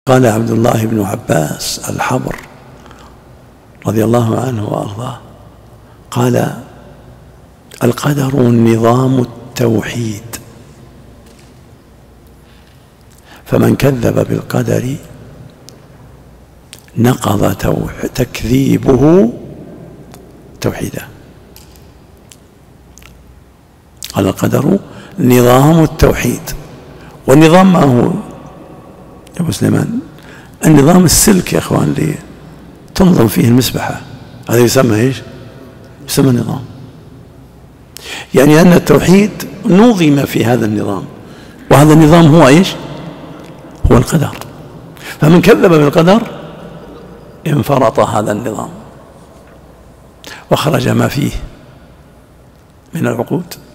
قال عبد الله بن عباس الحبر رضي الله عنه وأرضاه قال: القدر نظام التوحيد، فمن كذب بالقدر نقض تكذيبه توحيدا. قال: القدر نظام التوحيد. والنظام ما هو يا أبو سليمان؟ النظام السلك يا أخوان اللي تنظم فيه المسبحة، هذا يسمى إيش؟ يسمى نظام. يعني أن التوحيد نظم في هذا النظام، وهذا النظام هو إيش؟ هو القدر. فمن كذب بالقدر انفرط هذا النظام وخرج ما فيه من العقود.